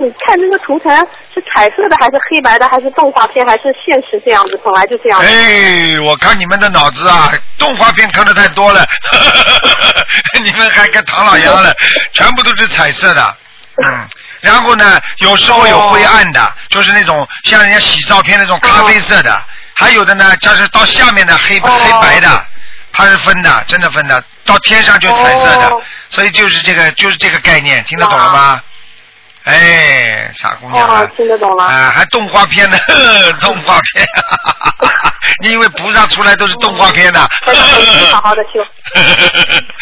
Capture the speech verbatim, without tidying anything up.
看这个图腾是彩色的还是黑白的，还是动画片，还是现实这样子？本来就这样子。 哎，我看你们的脑子啊，动画片看的太多了，你们还跟唐老鸭了，全部都是彩色的。嗯，然后呢，有时候有灰暗的，就是那种像人家洗照片那种咖啡色的，还有的呢，就是到下面的黑黑白的，它是分的，真的分的，到天上就彩色的，所以就是这个就是这个概念，听得懂了吗？哎，傻姑娘啊， 哦，听得懂了。 啊，还动画片呢，动画片，你以为菩萨出来都是动画片呢？ 好好的修。